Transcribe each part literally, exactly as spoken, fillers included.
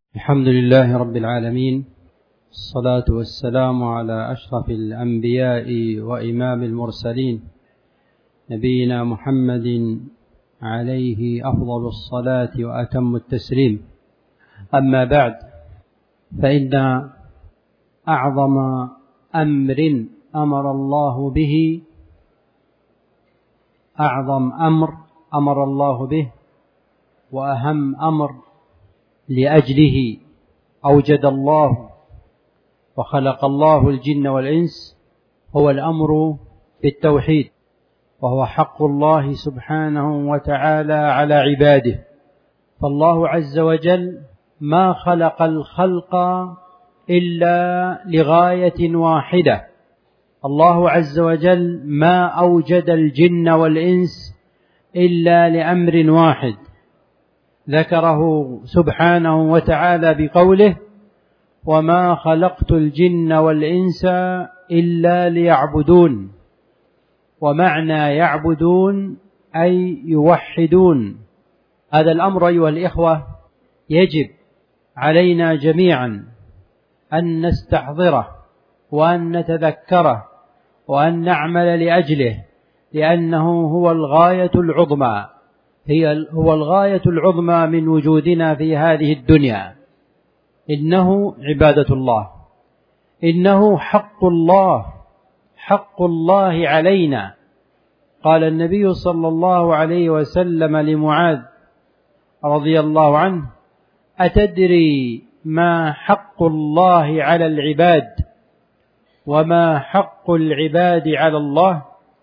الحمد لله رب العالمين، الصلاة والسلام على أشرف الأنبياء وإمام المرسلين نبينا محمد عليه أفضل الصلاة وأتم التسليم. أما بعد، فإن أعظم أمر أمر الله به أعظم أمر أمر الله به وأهم أمر لأجله أوجد الله وخلق الله الجن والإنس هو الأمر بالتوحيد، وهو حق الله سبحانه وتعالى على عباده. فالله عز وجل ما خلق الخلق إلا لغاية واحدة. الله عز وجل ما أوجد الجن والإنس إلا لأمر واحد ذكره سبحانه وتعالى بقوله: وما خلقت الجن والإنس إلا ليعبدون. ومعنى يعبدون أي يوحدون. هذا الأمر أيها الإخوة يجب علينا جميعا أن نستحضره وأن نتذكره وأن نعمل لأجله، لأنه هو الغاية العظمى هي هو الغاية العظمى من وجودنا في هذه الدنيا. إنه عبادة الله، إنه حق الله حق الله علينا. قال النبي صلى الله عليه وسلم لمعاذ رضي الله عنه: أتدري ما حق الله على العباد وما حق العباد على الله؟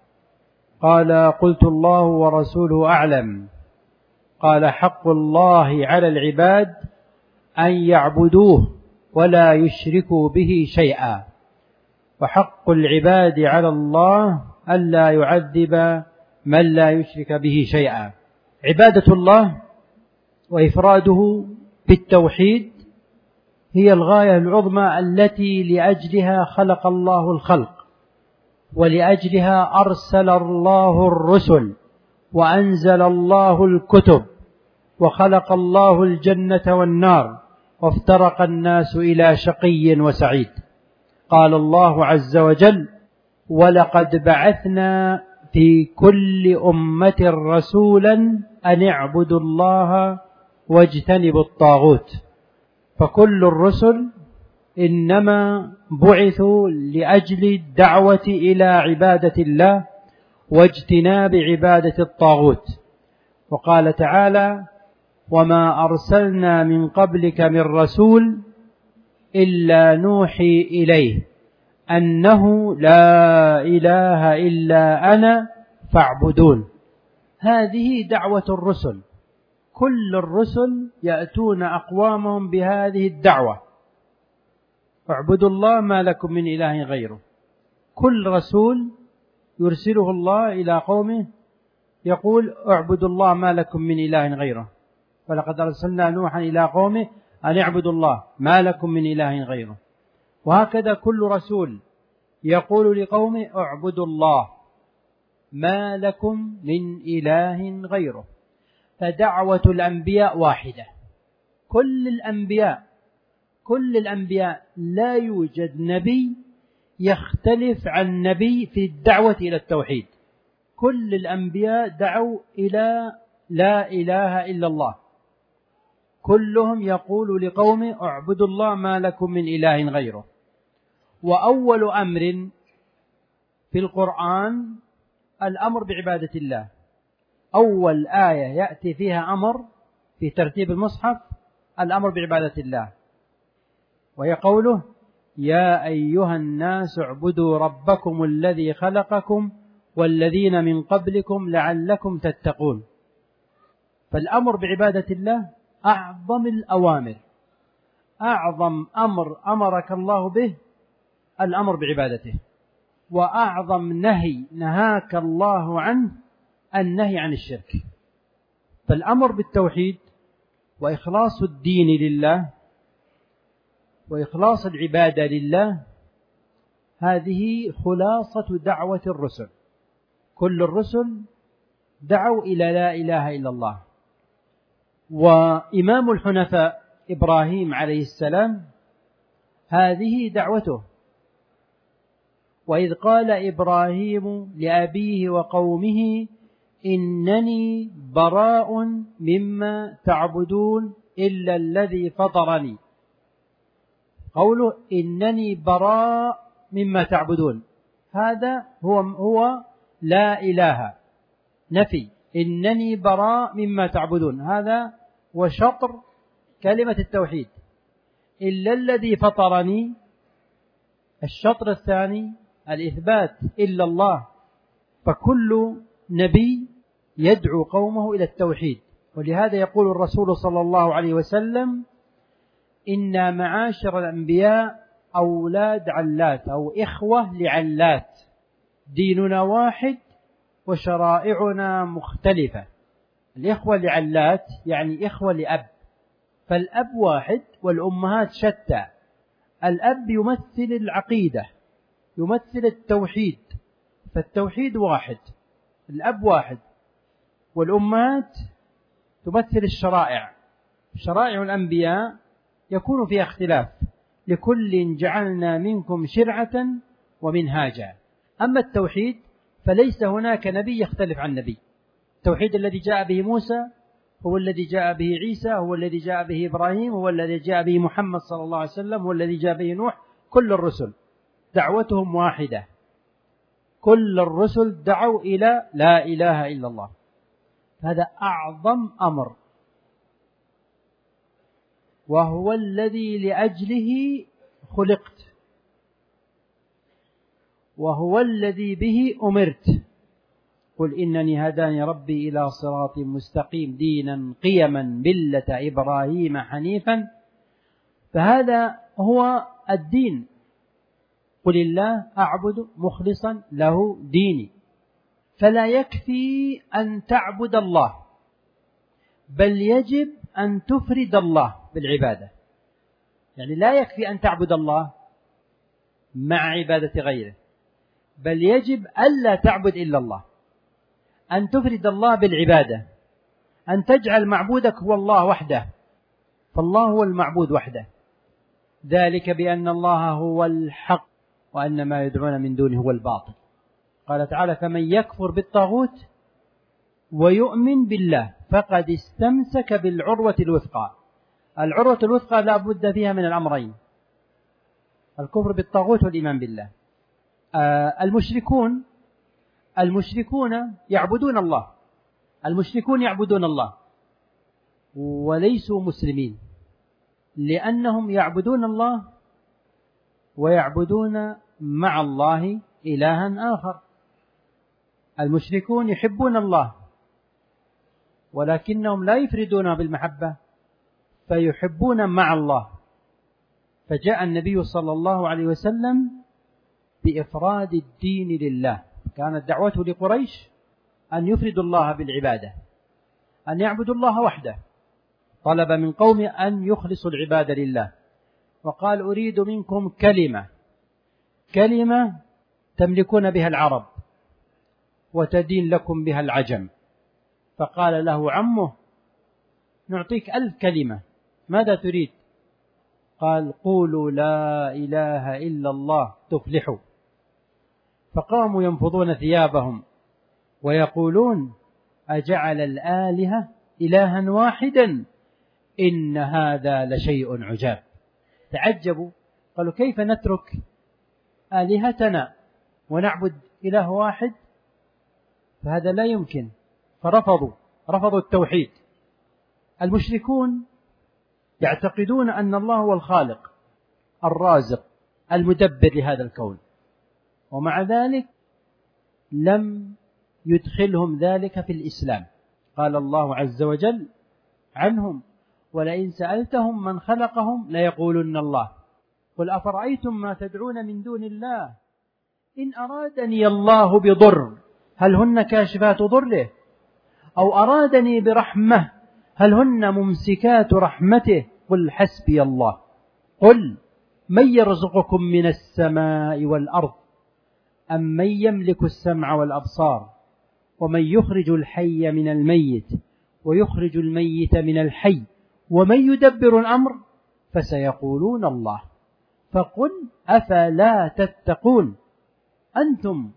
قال: قلت الله ورسوله أعلم. قال: حق الله على العباد أن يعبدوه ولا يشركوا به شيئا، وحق العباد على الله ألا يعذب من لا يشرك به شيئا. عبادة الله وإفراده بالتوحيد هي الغاية العظمى التي لأجلها خلق الله الخلق، ولأجلها أرسل الله الرسل، وأنزل الله الكتب، وخلق الله الجنة والنار، وافترق الناس إلى شقي وسعيد. قال الله عز وجل: ولقد بعثنا في كل أمة رسولا أن اعبدوا الله واجتنبوا الطاغوت. فكل الرسل إنما بعثوا لأجل الدعوة إلى عبادة الله واجتناب عبادة الطاغوت. وقال تعالى: وما أرسلنا من قبلك من رسول إلا نوحي إليه أنه لا إله إلا أنا فاعبدون. هذه دعوة الرسل، كل الرسل يأتون أقوامهم بهذه الدعوة: اعبدوا الله ما لكم من إله غيره. كل رسول يرسله الله إلى قومه يقول: اعبدوا الله ما لكم من إله غيره. ولقد أرسلنا نوحا إلى قومه أن اعبدوا الله ما لكم من إله غيره. وهكذا كل رسول يقول لقومه: اعبدوا الله ما لكم من إله غيره. فدعوة الأنبياء واحدة. كل الأنبياء كل الأنبياء لا يوجد نبي يختلف عن نبي في الدعوة إلى التوحيد. كل الأنبياء دعوا إلى لا إله إلا الله. كلهم يقول لقومه: اعبدوا الله ما لكم من إله غيره. وأول أمر في القرآن الأمر بعبادة الله. أول آية يأتي فيها أمر في ترتيب المصحف الأمر بعبادة الله، وهي قوله: يا أيها الناس اعبدوا ربكم الذي خلقكم والذين من قبلكم لعلكم تتقون. فالأمر بعبادة الله أعظم الأوامر. أعظم أمر أمرك الله به الأمر بعبادته، وأعظم نهي نهاك الله عنه النهي عن الشرك. فالأمر بالتوحيد وإخلاص الدين لله وإخلاص العبادة لله هذه خلاصة دعوة الرسل. كل الرسل دعوا إلى لا إله إلا الله. وإمام الحنفاء إبراهيم عليه السلام هذه دعوته. وإذ قال إبراهيم لأبيه وقومه إنني براء مما تعبدون إلا الذي فطرني. قوله إنني براء مما تعبدون هذا هو هو لا إله، نفي. إنني براء مما تعبدون هذا وشطر كلمة التوحيد. إلا الذي فطرني الشطر الثاني الإثبات إلا الله. فكل نبي يدعو قومه إلى التوحيد. ولهذا يقول الرسول صلى الله عليه وسلم إنا معاشر الأنبياء أولاد علات أو إخوة لعلات، ديننا واحد وشرائعنا مختلفة. الإخوة لعلات يعني إخوة لأب، فالأب واحد والأمهات شتى. الأب يمثل العقيدة، يمثل التوحيد، فالتوحيد واحد، الأب واحد، والأمهات تمثل الشرائع. شرائع الأنبياء يكون فيها اختلاف، لكل جعلنا منكم شرعة ومنهاجا. أما التوحيد فليس هناك نبي يختلف عن نبي. التوحيد الذي جاء به موسى هو الذي جاء به عيسى، هو الذي جاء به إبراهيم، هو الذي جاء به محمد صلى الله عليه وسلم، هو الذي جاء به نوح. كل الرسل دعوتهم واحدة، كل الرسل دعوا إلى لا إله إلا الله. هذا أعظم أمر، وهو الذي لأجله خلقت، وهو الذي به أمرت. قل إنني هداني ربي إلى صراط مستقيم دينا قيما ملة إبراهيم حنيفا. فهذا هو الدين. قل الله أعبد مخلصا له ديني. فلا يكفي أن تعبد الله، بل يجب أن تفرد الله بالعبادة. يعني لا يكفي أن تعبد الله مع عبادة غيره، بل يجب ألا تعبد إلا الله، أن تفرد الله بالعبادة، أن تجعل معبودك هو الله وحده، فالله هو المعبود وحده. ذلك بأن الله هو الحق وأن ما يدعون من دونه هو الباطل. قال تعالى فمن يكفر بالطاغوت ويؤمن بالله فقد استمسك بالعروة الوثقى. العروة الوثقى لا بد فيها من الأمرين: الكفر بالطاغوت والإيمان بالله. آه المشركون المشركون يعبدون الله، المشركون يعبدون الله وليسوا مسلمين، لأنهم يعبدون الله ويعبدون مع الله إلها آخر. المشركون يحبون الله ولكنهم لا يفردونه بالمحبة، فيحبون مع الله. فجاء النبي صلى الله عليه وسلم بإفراد الدين لله. كانت دعوته لقريش أن يفردوا الله بالعبادة، أن يعبدوا الله وحده. طلب من قوم أن يخلصوا العبادة لله، وقال أريد منكم كلمة كلمة تملكون بها العرب وتدين لكم بها العجم. فقال له عمه نعطيك ألف كلمة، ماذا تريد؟ قال قولوا لا إله إلا الله تفلحوا. فقاموا ينفضون ثيابهم ويقولون أجعل الآلهة إلها واحدا إن هذا لشيء عجاب. تعجبوا، قالوا كيف نترك آلهتنا ونعبد إله واحد؟ فهذا لا يمكن. فرفضوا رفضوا التوحيد. المشركون يعتقدون أن الله هو الخالق الرازق المدبر لهذا الكون، ومع ذلك لم يدخلهم ذلك في الإسلام. قال الله عز وجل عنهم ولئن سألتهم من خلقهم ليقولن الله قل أفرأيتم ما تدعون من دون الله إن أرادني الله بضر هل هن كاشفات ضره أو أرادني برحمة هل هن ممسكات رحمته قل حسبي الله. قل من يرزقكم من السماء والأرض أم من يملك السمع والأبصار ومن يخرج الحي من الميت ويخرج الميت من الحي ومن يدبر الأمر فسيقولون الله. فقل أفلا تتقون. أنتم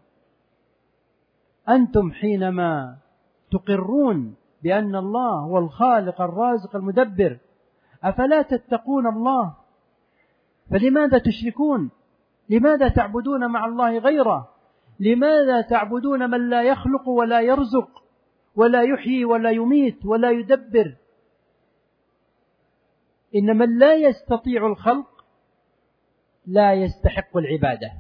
أنتم حينما تقرون بأن الله هو الخالق الرازق المدبر، أفلا تتقون الله؟ فلماذا تشركون؟ لماذا تعبدون مع الله غيره؟ لماذا تعبدون من لا يخلق ولا يرزق ولا يحيي ولا يميت ولا يدبر؟ إن من لا يستطيع الخلق لا يستحق العبادة.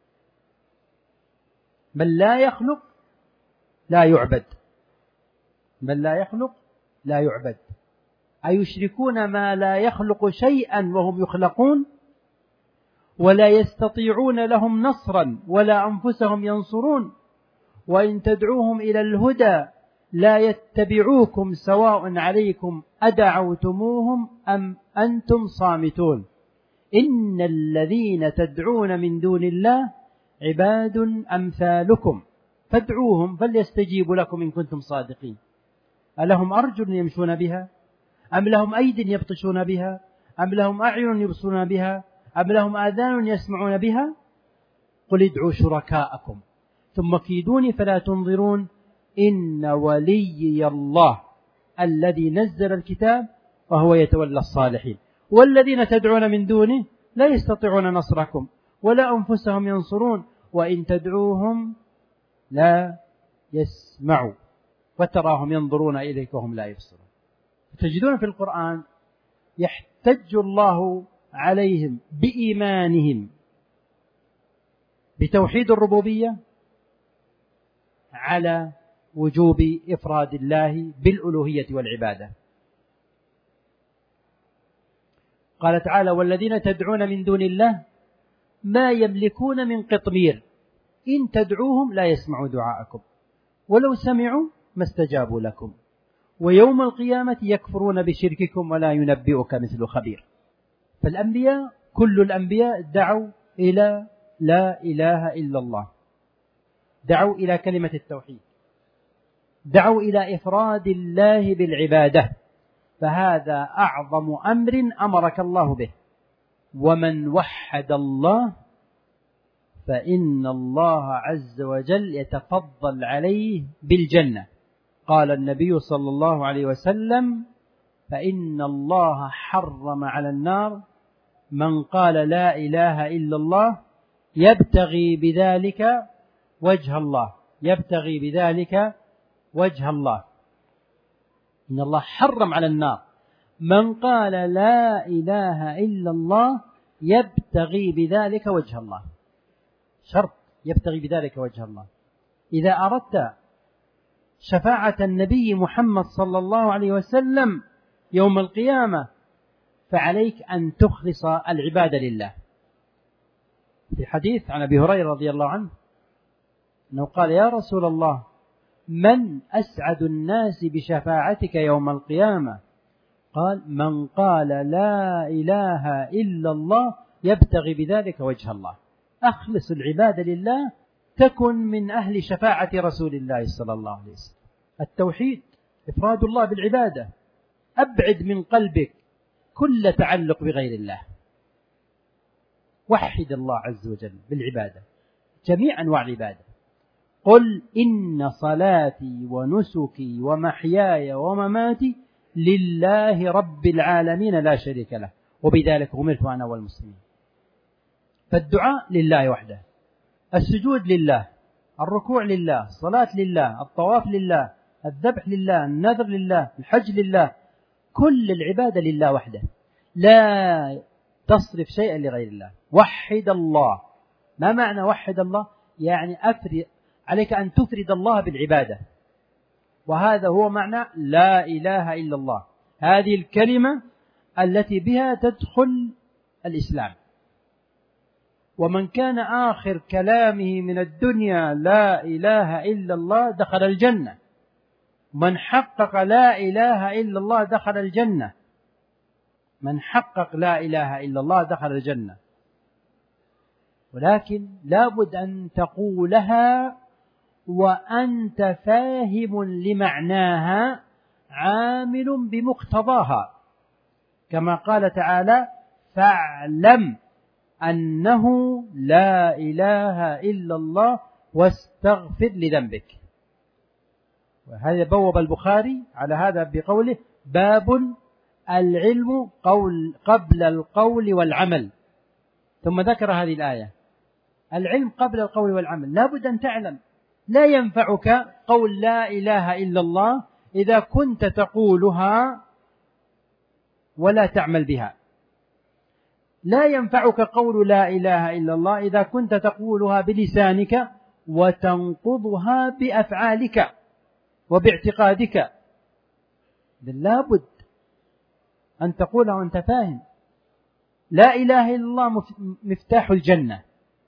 من لا يخلق لا يعبد. من لا يخلق لا يعبد. أيشركون ما لا يخلق شيئا وهم يخلقون ولا يستطيعون لهم نصرا ولا أنفسهم ينصرون، وإن تدعوهم إلى الهدى لا يتبعوكم سواء عليكم أدعوتموهم أم أنتم صامتون. إن الذين تدعون من دون الله عباد أمثالكم فادعوهم فليستجيبوا لكم إن كنتم صادقين. ألهم أرجل يمشون بها أم لهم أيد يبطشون بها أم لهم أعين يبصرون بها أم لهم آذان يسمعون بها؟ قل ادعوا شركاءكم ثم كيدوني فلا تنظرون. إن وليي الله الذي نزل الكتاب وهو يتولى الصالحين. والذين تدعون من دونه لا يستطيعون نصركم ولا أنفسهم ينصرون وإن تدعوهم لا يسمعوا وتراهم ينظرون إليك وهم لا يبصرون. تجدون في القرآن يحتج الله عليهم بإيمانهم بتوحيد الربوبية على وجوب إفراد الله بالألوهية والعبادة. قال تعالى: والذين تدعون من دون الله ما يملكون من قطمير إن تدعوهم لا يسمعوا دعاءكم ولو سمعوا ما استجابوا لكم ويوم القيامة يكفرون بشرككم ولا ينبئك مثل خبير. فالأنبياء كل الأنبياء دعوا إلى لا إله إلا الله، دعوا إلى كلمة التوحيد، دعوا إلى إفراد الله بالعبادة، فهذا أعظم أمر أمرك الله به. ومن وحد الله فإن الله عز وجل يتفضل عليه بالجنة. قال النبي صلى الله عليه وسلم: فإن الله حرم على النار من قال لا إله إلا الله يبتغي بذلك وجه الله، يبتغي بذلك وجه الله. إن الله حرم على النار من قال لا إله إلا الله يبتغي بذلك وجه الله. شرط يبتغي بذلك وجه الله. إذا أردت شفاعة النبي محمد صلى الله عليه وسلم يوم القيامة فعليك أن تخلص العبادة لله. في حديث عن أبي هريرة رضي الله عنه أنه قال: يا رسول الله، من أسعد الناس بشفاعتك يوم القيامة؟ قال: من قال لا إله إلا الله يبتغي بذلك وجه الله. أخلص العبادة لله تكن من أهل شفاعة رسول الله صلى الله عليه وسلم. التوحيد إفراد الله بالعبادة. أبعد من قلبك كل تعلق بغير الله. وحد الله عز وجل بالعبادة، جميع أنواع العبادة. قل إن صلاتي ونسكي ومحياي ومماتي لله رب العالمين لا شريك له وبذلك أمرت أنا والمسلمين. فالدعاء لله وحده، السجود لله، الركوع لله، الصلاة لله، الطواف لله، الذبح لله، النذر لله، الحج لله، كل العبادة لله وحده، لا تصرف شيئا لغير الله. وحد الله. ما معنى وحد الله؟ يعني أفرد عليك أن تفرد الله بالعبادة، وهذا هو معنى لا إله إلا الله. هذه الكلمة التي بها تدخل الإسلام. ومن كان آخر كلامه من الدنيا لا إله إلا الله دخل الجنة. من حقق لا إله إلا الله دخل الجنة. من حقق لا إله إلا الله دخل الجنة. ولكن لابد أن تقولها وأنت فاهم لمعناها عامل بمقتضاها. كما قال تعالى: فاعلم أنه لا إله إلا الله واستغفر لذنبك. وهذا بوب البخاري على هذا بقوله: باب العلم قول قبل القول والعمل. ثم ذكر هذه الآية: العلم قبل القول والعمل. لا بد أن تعلم. لا ينفعك قول لا إله إلا الله إذا كنت تقولها ولا تعمل بها. لا ينفعك قول لا إله إلا الله إذا كنت تقولها بلسانك وتنقضها بأفعالك وباعتقادك. لا بد أن تقولها وأنت فاهم. لا إله إلا الله مفتاح الجنة.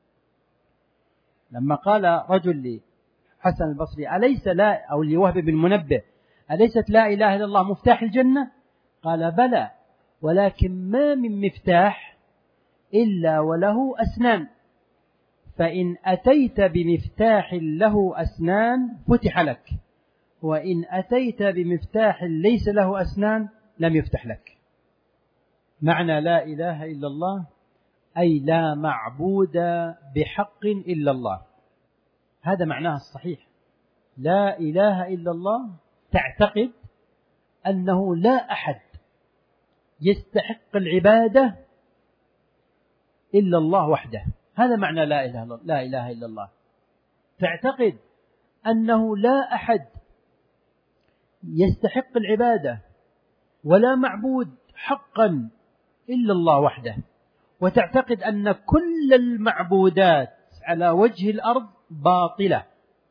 لما قال رجل لحسن البصري: أليس لا أو لوهب بن منبه: أليست لا إله إلا الله مفتاح الجنة؟ قال: بلى، ولكن ما من مفتاح إلا وله أسنان، فإن أتيت بمفتاح له أسنان فتح لك، وإن أتيت بمفتاح ليس له أسنان لم يفتح لك. معنى لا إله إلا الله أي لا معبود بحق إلا الله. هذا معناها الصحيح. لا إله إلا الله تعتقد أنه لا أحد يستحق العبادة إلا الله وحده. هذا معنى لا إله إلا الله. لا إله إلا الله تعتقد أنه لا أحد يستحق العبادة ولا معبود حقا إلا الله وحده، وتعتقد أن كل المعبودات على وجه الأرض باطلة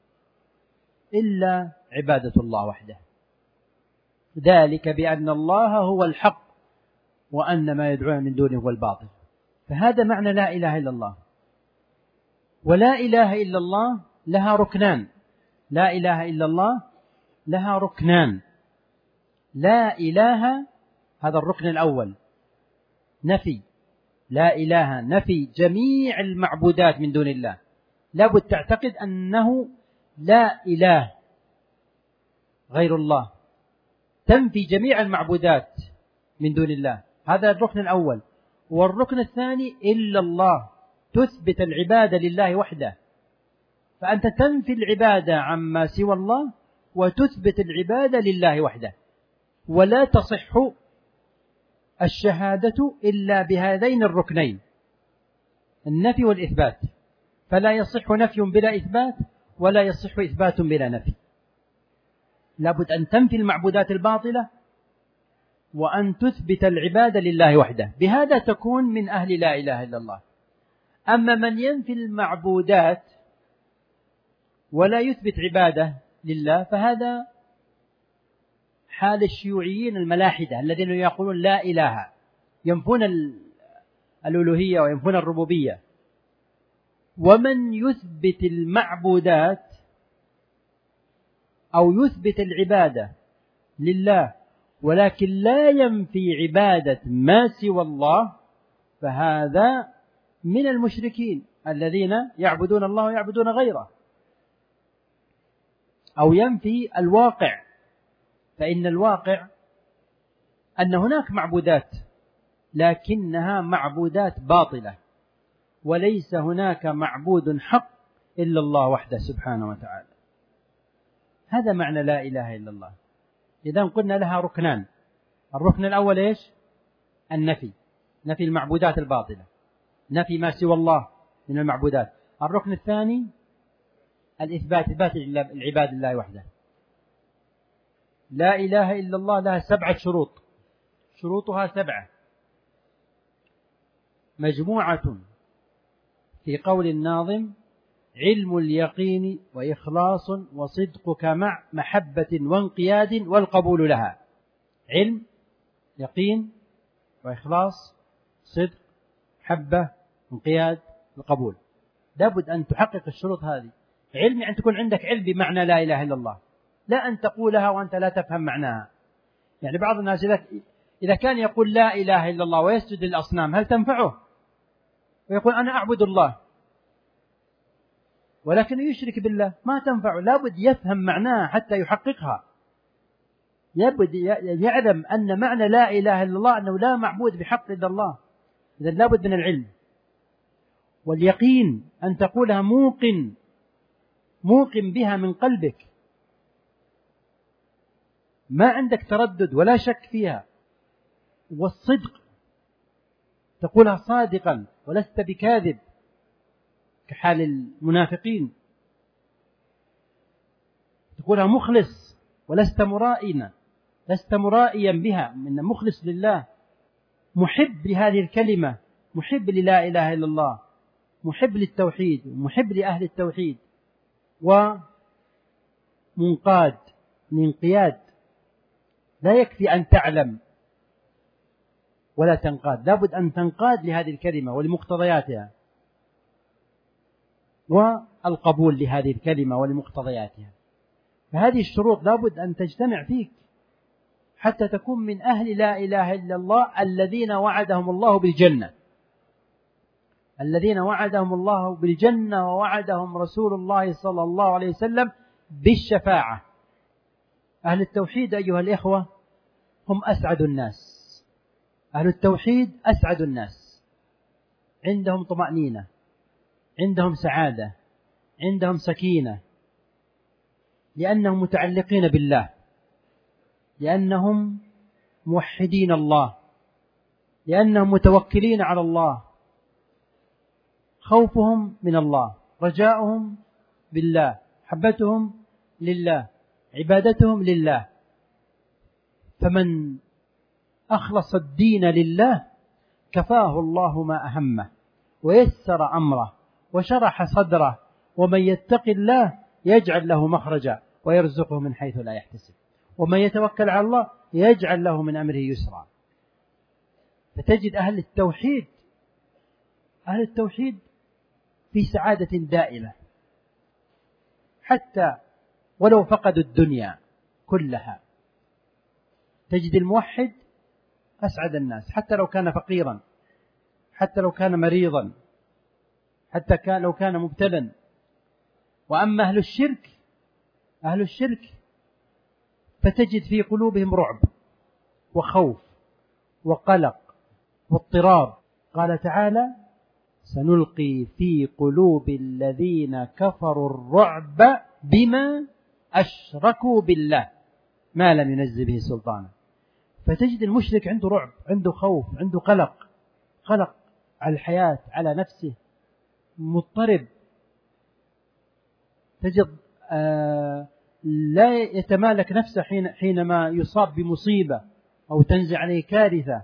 إلا عبادة الله وحده. ذلك بأن الله هو الحق وأن ما يدعون من دونه هو الباطل. فهذا معنى لا إله إلا الله. ولا إله إلا الله لها ركنان. لا إله إلا الله لها ركنان. لا إله هذا الركن الأول، نفي. لا إله نفي جميع المعبودات من دون الله. لابد تعتقد أنه لا إله غير الله، تنفي جميع المعبودات من دون الله. هذا الركن الأول. والركن الثاني إلا الله، تثبت العبادة لله وحده. فأنت تنفي العبادة عما سوى الله وتثبت العبادة لله وحده. ولا تصح الشهادة إلا بهذين الركنين، النفي والإثبات. فلا يصح نفي بلا إثبات، ولا يصح إثبات بلا نفي. لابد أن تنفي المعبودات الباطلة وأن تثبت العبادة لله وحده. بهذا تكون من أهل لا إله إلا الله. أما من ينفي المعبودات ولا يثبت عبادة لله فهذا حال الشيوعيين الملاحدة الذين يقولون لا إله، ينفون الألوهية وينفون الربوبية. ومن يثبت المعبودات أو يثبت العبادة لله ولكن لا ينفي عبادة ما سوى الله فهذا من المشركين الذين يعبدون الله ويعبدون غيره. أو ينفي الواقع، فإن الواقع أن هناك معبودات لكنها معبودات باطلة، وليس هناك معبود حق إلا الله وحده سبحانه وتعالى. هذا معنى لا إله إلا الله. إذن قلنا لها ركنان. الركن الأول إيش؟ النفي، نفي المعبودات الباطلة، نفي ما سوى الله من المعبودات. الركن الثاني الإثبات، إثبات العباد لله وحده. لا إله إلا الله لها سبعة شروط، شروطها سبعة مجموعة في قول الناظم: علم اليقين وإخلاص وصدقك مع محبة وانقياد والقبول لها. علم، يقين، وإخلاص، صدق، محبة، انقياد، القبول. لابد أن تحقق الشروط هذه. علم يعني تكون عندك علم بمعنى لا إله إلا الله، لا أن تقولها وأنت لا تفهم معناها. يعني بعض الناس إذا كان يقول لا إله إلا الله ويسجد للأصنام هل تنفعه؟ ويقول أنا أعبد الله ولكن يشرك بالله، ما تنفعه. لابد يفهم معناها حتى يحققها. يبد يعلم أن معنى لا إله إلا الله أنه لا معبود بحق إلا الله. إذن لابد من العلم واليقين، أن تقولها موقن موقن بها من قلبك، ما عندك تردد ولا شك فيها. والصدق، تقولها صادقا ولست بكاذب كحال المنافقين. تقولها مخلص ولست مرائنا، لست مرائيا بها، من مخلص لله، محب لهذه الكلمة، محب للا إله إلا الله، محب للتوحيد، محب لأهل التوحيد، ومنقاد الانقياد. لا يكفي أن تعلم ولا تنقاد، لابد أن تنقاد لهذه الكلمة ولمقتضياتها، والقبول لهذه الكلمة ولمقتضياتها. فهذه الشروط لابد أن تجتمع فيك حتى تكون من أهل لا إله إلا الله الذين وعدهم الله بالجنة، الذين وعدهم الله بالجنة ووعدهم رسول الله صلى الله عليه وسلم بالشفاعة. أهل التوحيد أيها الإخوة هم أسعد الناس، أهل التوحيد أسعد الناس، عندهم طمأنينة، عندهم سعادة، عندهم سكينة، لأنهم متعلقين بالله، لأنهم موحدين الله، لأنهم متوكلين على الله، خوفهم من الله، رجاؤهم بالله، حبتهم لله، عبادتهم لله. فمن أخلص الدين لله كفاه الله ما أهمه ويسر أمره وشرح صدره، ومن يتق الله يجعل له مخرجا ويرزقه من حيث لا يحتسب، ومن يتوكل على الله يجعل له من أمره يسرا. فتجد أهل التوحيد أهل التوحيد في سعادة دائمة، حتى ولو فقدوا الدنيا كلها. تجد الموحد أسعد الناس، حتى لو كان فقيرا، حتى لو كان مريضا، حتى كان لو كان مبتلا. وأما أهل الشرك أهل الشرك فتجد في قلوبهم رعب وخوف وقلق واضطراب. قال تعالى: سنلقي في قلوب الذين كفروا الرعب بما أشركوا بالله ما لم ينزل به سلطانا. فتجد المشرك عنده رعب، عنده خوف، عنده قلق، قلق على الحياة، على نفسه، مضطرب. تجد آه لا يتمالك نفسه حين حينما يصاب بمصيبة أو تنزل عليه كارثة.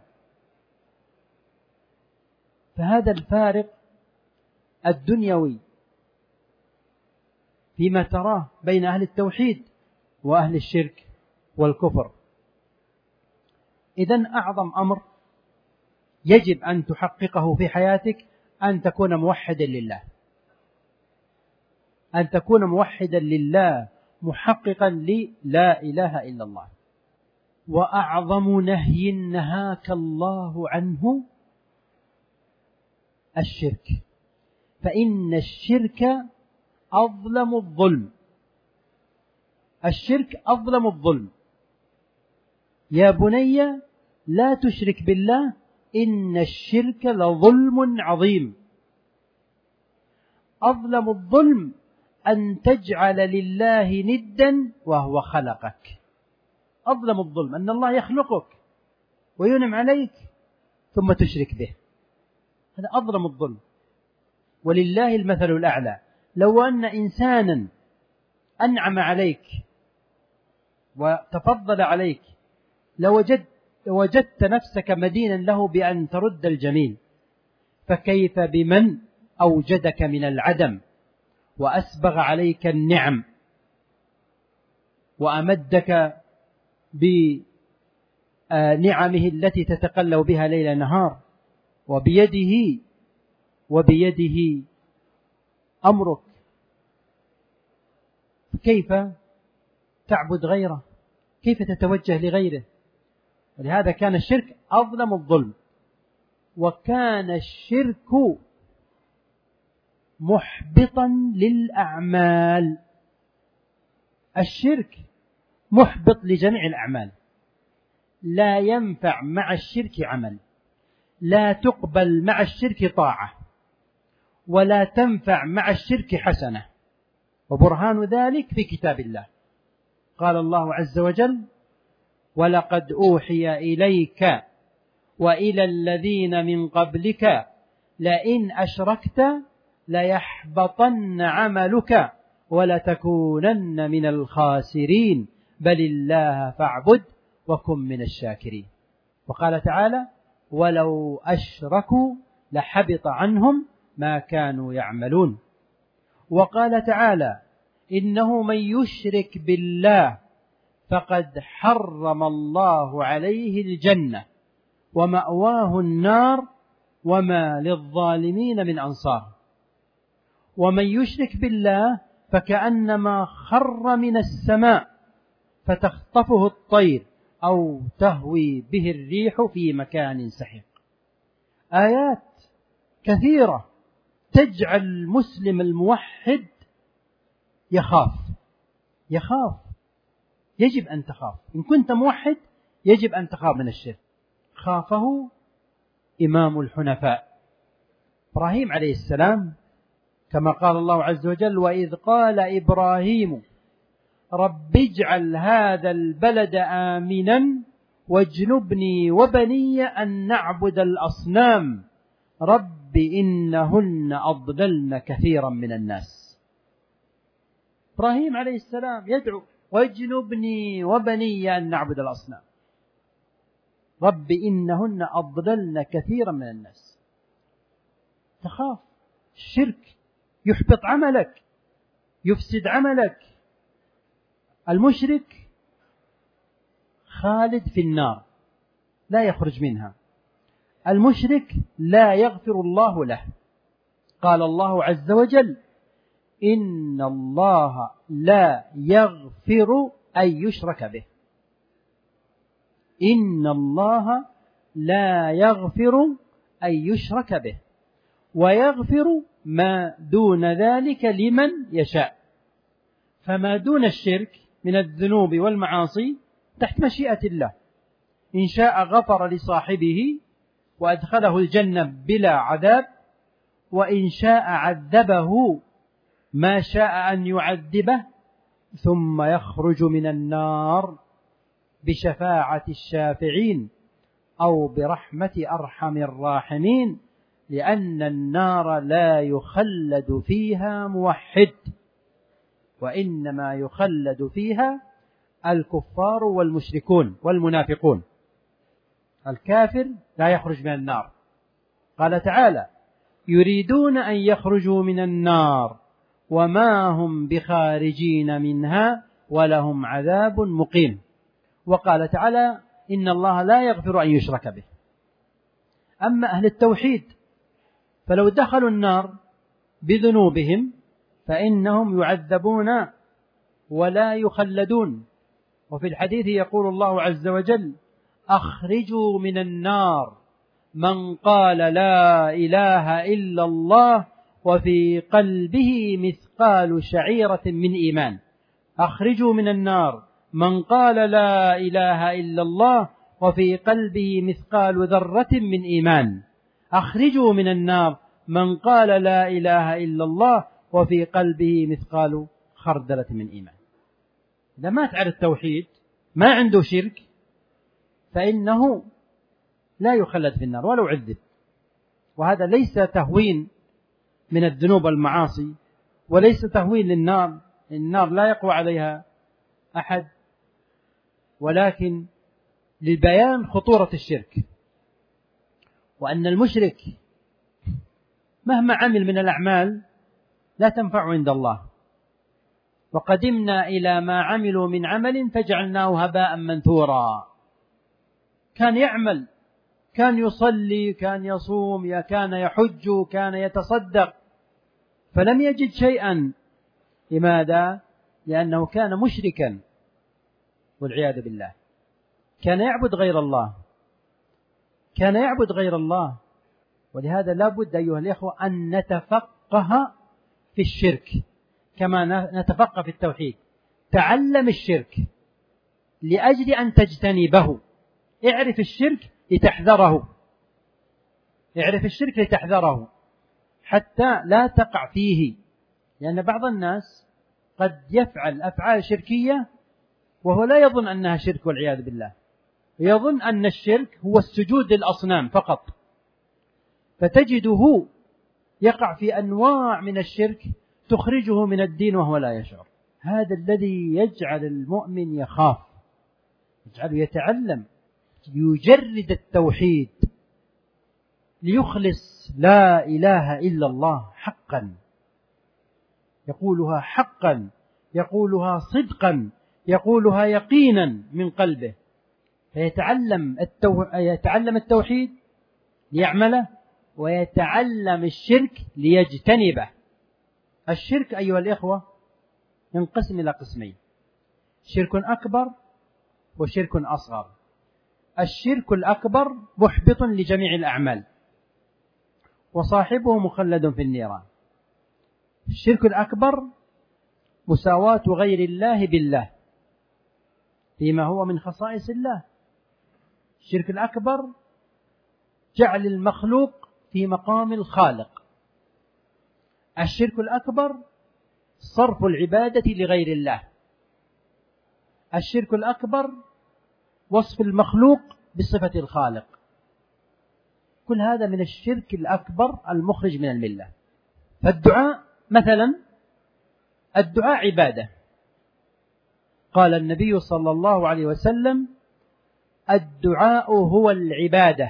فهذا الفارق الدنيوي فيما تراه بين أهل التوحيد وأهل الشرك والكفر. إذن أعظم أمر يجب أن تحققه في حياتك أن تكون موحدا لله، أن تكون موحدا لله، محققا للا إله إلا الله. وأعظم نهي نهاك الله عنه الشرك، فإن الشرك أظلم الظلم. الشرك أظلم الظلم. يا بني لا تشرك بالله إن الشرك لظلم عظيم. أظلم الظلم أن تجعل لله ندا وهو خلقك. أظلم الظلم أن الله يخلقك وينعم عليك ثم تشرك به، هذا أظلم الظلم. ولله المثل الأعلى. لو أن إنسانا أنعم عليك وتفضل عليك لوجدت وجدت نفسك مدينا له بأن ترد الجميل، فكيف بمن أوجدك من العدم وأسبغ عليك النعم وأمدك بنعمه التي تتقلب بها ليل نهار، وبيده وبيده أمرك، كيف تعبد غيره؟ كيف تتوجه لغيره؟ ولهذا كان الشرك أظلم الظلم. وكان الشرك محبطا للأعمال. الشرك محبط لجميع الأعمال، لا ينفع مع الشرك عمل، لا تقبل مع الشرك طاعة، ولا تنفع مع الشرك حسنة. وبرهان ذلك في كتاب الله. قال الله عز وجل: ولقد أوحي إليك وإلى الذين من قبلك لئن أشركت ليحبطن عملك ولتكونن من الخاسرين بل الله فاعبد وكن من الشاكرين. وقال تعالى: ولو أشركوا لحبط عنهم ما كانوا يعملون. وقال تعالى: إنه من يشرك بالله فقد حرم الله عليه الجنة ومأواه النار وما للظالمين من أنصار. ومن يشرك بالله فكأنما خر من السماء فتخطفه الطير أو تهوي به الريح في مكان سحيق. آيات كثيرة تجعل المسلم الموحد يخاف يخاف يجب أن تخاف. إن كنت موحد يجب أن تخاف من الشرك. خافه إمام الحنفاء إبراهيم عليه السلام، كما قال الله عز وجل: وإذ قال إبراهيم رب اجعل هذا البلد آمنا واجنبني وبني أن نعبد الأصنام رب إنهن أضللن كثيرا من الناس. إبراهيم عليه السلام يدعو: واجنبني وبني أن نعبد الأصنام رب إنهن أضللن كثيرا من الناس. تخاف. الشرك يحبط عملك، يفسد عملك. المشرك خالد في النار لا يخرج منها. المشرك لا يغفر الله له. قال الله عز وجل: إن الله لا يغفر أن يشرك به. إن الله لا يغفر أن يشرك به ويغفر ما دون ذلك لمن يشاء. فما دون الشرك من الذنوب والمعاصي تحت مشيئة الله. إن شاء غفر لصاحبه وأدخله الجنة بلا عذاب، وإن شاء عذبه ما شاء أن يعذبه ثم يخرج من النار بشفاعة الشافعين أو برحمة أرحم الراحمين، لأن النار لا يخلد فيها موحد، وإنما يخلد فيها الكفار والمشركون والمنافقون. الكافر لا يخرج من النار. قال تعالى: يريدون أن يخرجوا من النار وما هم بخارجين منها ولهم عذاب مقيم. وقال تعالى: إن الله لا يغفر أن يشرك به. أما أهل التوحيد فلو دخلوا النار بذنوبهم فإنهم يعذبون ولا يخلدون. وفي الحديث يقول الله عز وجل: أخرجوا من النار من قال لا إله إلا الله وفي قلبه مثقال شعيرة من إيمان. أخرجوا من النار من قال لا إله إلا الله وفي قلبه مثقال ذرة من إيمان. أخرجوا من النار من قال لا إله إلا الله وفي قلبه مثقال خردلة من إيمان. إذا مات على التوحيد ما عنده شرك فإنه لا يخلد في النار ولو عذب. وهذا ليس تهوين من الذنوب والمعاصي، وليس تهوين للنار. النار لا يقوى عليها أحد، ولكن لبيان خطورة الشرك، وأن المشرك مهما عمل من الأعمال لا تنفع عند الله. وقدمنا إلى ما عملوا من عمل فجعلناه هباء منثورا. كان يعمل، كان يصلي، كان يصوم، كان يحج، كان يتصدق، فلم يجد شيئا. لماذا؟ لأنه كان مشركا والعياذ بالله. كان يعبد غير الله كان يعبد غير الله ولهذا لا بد أيها الإخوة أن نتفقه في الشرك كما نتفقه في التوحيد. تعلم الشرك لأجل أن تجتنبه. اعرف الشرك لتحذره، اعرف الشرك لتحذره حتى لا تقع فيه، لأن بعض الناس قد يفعل أفعال شركية وهو لا يظن أنها شرك والعياذ بالله، يظن أن الشرك هو السجود للأصنام فقط، فتجده يقع في أنواع من الشرك تخرجه من الدين وهو لا يشعر. هذا الذي يجعل المؤمن يخاف، يجعله يتعلم، يجرد التوحيد ليخلص لا إله إلا الله حقا، يقولها حقا، يقولها صدقا، يقولها يقينا من قلبه، فيتعلم التو... يتعلم التوحيد ليعمله، ويتعلم الشرك ليجتنبه. الشرك أيها الإخوة ينقسم إلى قسمين: شرك أكبر وشرك أصغر. الشرك الأكبر محبط لجميع الأعمال وصاحبه مخلد في النيران. الشرك الأكبر مساواة غير الله بالله فيما هو من خصائص الله. الشرك الأكبر جعل المخلوق في مقام الخالق. الشرك الأكبر صرف العبادة لغير الله. الشرك الأكبر وصف المخلوق بصفة الخالق. كل هذا من الشرك الأكبر المخرج من الملة. فالدعاء مثلا، الدعاء عبادة، قال النبي صلى الله عليه وسلم: الدعاء هو العبادة.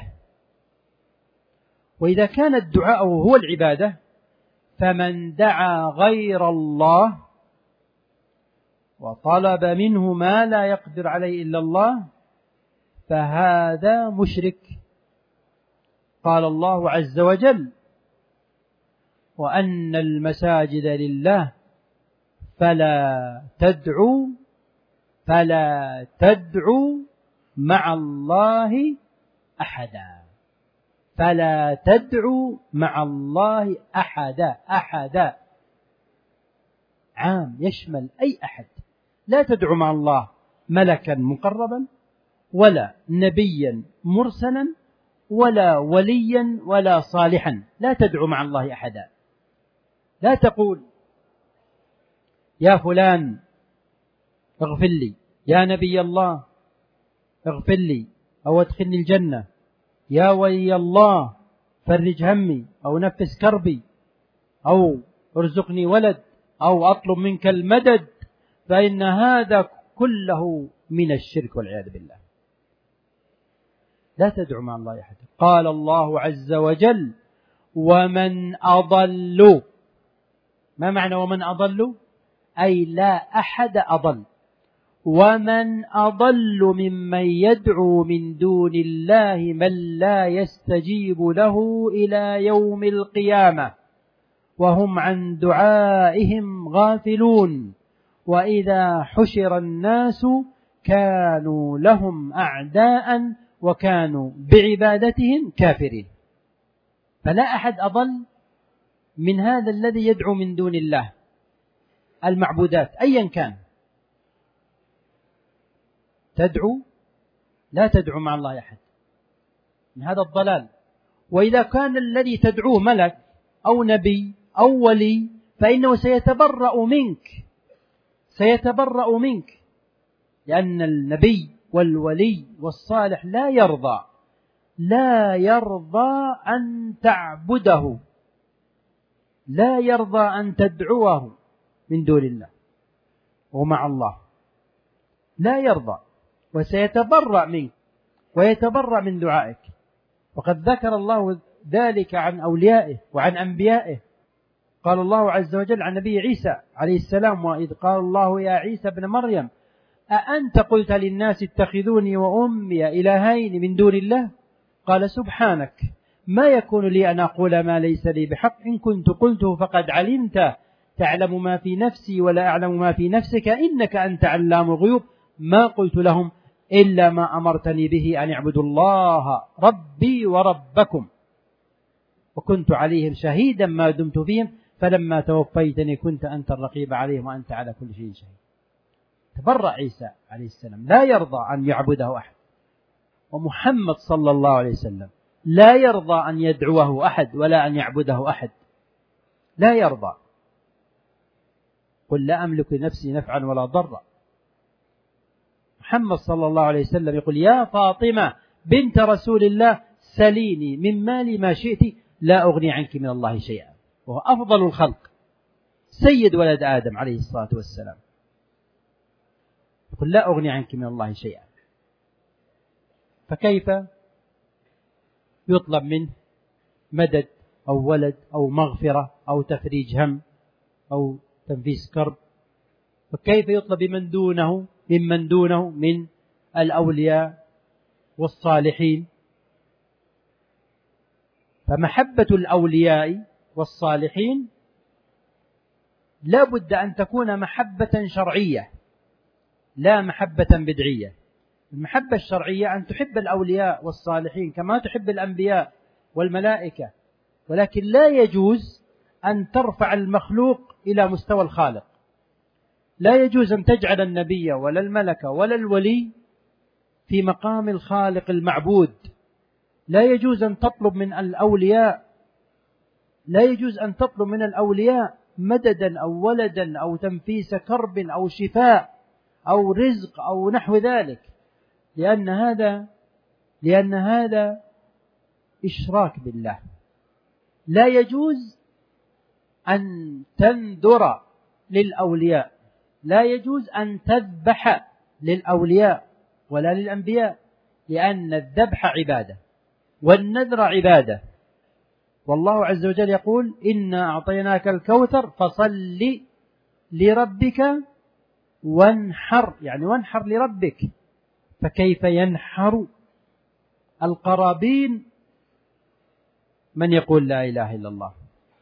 وإذا كان الدعاء هو العبادة فمن دعا غير الله وطلب منه ما لا يقدر عليه إلا الله فهذا مشرك. قال الله عز وجل: وأن المساجد لله فلا تدعوا فلا تدعوا مع الله أحدا. فلا تدعوا مع الله أحدا. أحدا عام يشمل أي أحد. لا تدعو مع الله ملكا مقربا ولا نبيا مرسلا ولا وليا ولا صالحا. لا تدعو مع الله أحدا. لا تقول يا فلان اغفر لي، يا نبي الله اغفر لي أو ادخلني الجنة، يا ولي الله فرج همي أو نفس كربي أو ارزقني ولد أو أطلب منك المدد، فإن هذا كله من الشرك والعياذ بالله. لا تدعو مع الله أحد. قال الله عز وجل: ومن أضل. ما معنى ومن أضل؟ أي لا أحد أضل. ومن أضل ممن يدعو من دون الله من لا يستجيب له إلى يوم القيامة وهم عن دعائهم غافلون وإذا حشر الناس كانوا لهم أعداء وكانوا بعبادتهم كافرين. فلا أحد أضل من هذا الذي يدعو من دون الله المعبودات أيا كان. تدعو لا تدعو مع الله أحد، من هذا الضلال. وإذا كان الذي تدعوه ملك أو نبي أو ولي فإنه سيتبرأ منك، سيتبرأ منك، لأن النبي والولي والصالح لا يرضى لا يرضى أن تعبده، لا يرضى أن تدعوه من دون الله ومع الله، لا يرضى، وسيتبرأ منك ويتبرأ من دعائك. وقد ذكر الله ذلك عن أوليائه وعن أنبيائه. قال الله عز وجل عن نبي عيسى عليه السلام: وإذ قال الله يا عيسى ابن مريم أأنت قلت للناس اتخذوني وأمي إلهين من دون الله؟ قال سبحانك ما يكون لي أن أقول ما ليس لي بحق، إن كنت قلته فقد علمت، تعلم ما في نفسي ولا أعلم ما في نفسك، إنك أنت علام الغيوب، ما قلت لهم إلا ما أمرتني به أن اعبدوا الله ربي وربكم وكنت عليهم شهيدا ما دمت فيهم فلما توفيتني كنت أنت الرقيب عليهم وأنت على كل شيء شهيد. تبرأ عيسى عليه السلام، لا يرضى أن يعبده أحد. ومحمد صلى الله عليه وسلم لا يرضى أن يدعوه أحد ولا أن يعبده أحد، لا يرضى. قل لا أملك لنفسي نفعا ولا ضرا. محمد صلى الله عليه وسلم يقول يا فاطمة بنت رسول الله سليني من مالي ما شئت لا أغني عنك من الله شيئا، وهو أفضل الخلق سيد ولد آدم عليه الصلاة والسلام، يقول لا أغني عنك من الله شيئا. فكيف يطلب منه مدد أو ولد أو مغفرة أو تفريج هم أو تنفيس كرب؟ فكيف يطلب من دونه ممن دونه من الأولياء والصالحين؟ فمحبة الأولياء والصالحين لا بد أن تكون محبة شرعية لا محبة بدعية. المحبة الشرعية أن تحب الأولياء والصالحين كما تحب الأنبياء والملائكة، ولكن لا يجوز أن ترفع المخلوق إلى مستوى الخالق. لا يجوز أن تجعل النبي ولا الملك ولا الولي في مقام الخالق المعبود. لا يجوز أن تطلب من الأولياء لا يجوز أن تطلب من الأولياء مددا أو ولدا أو تنفيس كرب أو شفاء أو رزق أو نحو ذلك، لأن هذا لأن هذا إشراك بالله. لا يجوز أن تنذر للأولياء، لا يجوز أن تذبح للأولياء ولا للأنبياء، لأن الذبح عبادة والنذر عبادة. والله عز وجل يقول إنا أعطيناك الكوثر فصل لربك وانحر، يعني وانحر لربك. فكيف ينحر القرابين من يقول لا إله إلا الله؟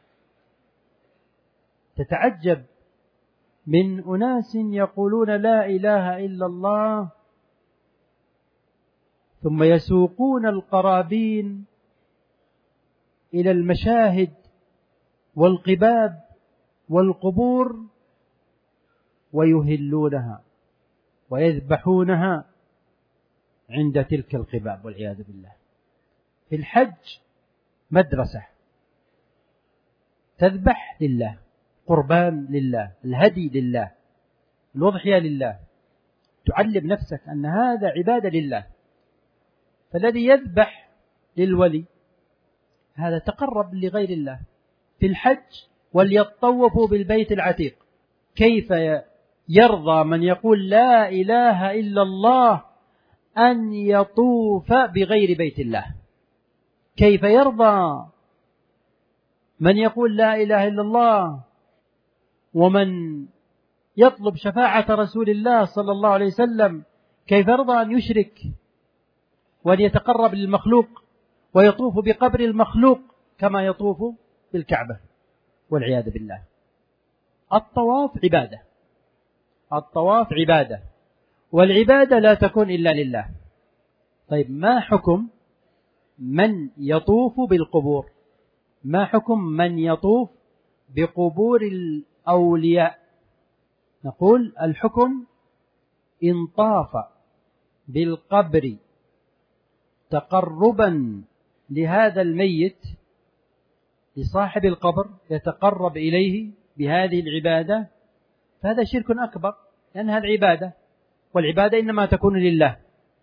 تتعجب من أناس يقولون لا إله إلا الله ثم يسوقون القرابين إلى المشاهد والقباب والقبور ويهلونها ويذبحونها عند تلك القباب والعياذ بالله. في الحج مدرسة، تذبح لله، قربان لله، الهدي لله، الوضحية لله، تعلم نفسك أن هذا عبادة لله. فالذي يذبح للولي هذا تقرب لغير الله. في الحج وليطوفوا بالبيت العتيق. كيف يرضى من يقول لا إله إلا الله أن يطوف بغير بيت الله؟ كيف يرضى من يقول لا إله إلا الله ومن يطلب شفاعة رسول الله صلى الله عليه وسلم، كيف يرضى أن يشرك وأن يتقرب للمخلوق ويطوف بقبر المخلوق كما يطوف بالكعبة والعياذ بالله؟ الطواف عبادة، الطواف عبادة، والعبادة لا تكون إلا لله. طيب ما حكم من يطوف بالقبور؟ ما حكم من يطوف بقبور الأولياء؟ نقول الحكم إن طاف بالقبر تقربا لهذا الميت، لصاحب القبر يتقرب إليه بهذه العبادة، فهذا شرك أكبر، لأن هذا عبادة، والعبادة إنما تكون لله.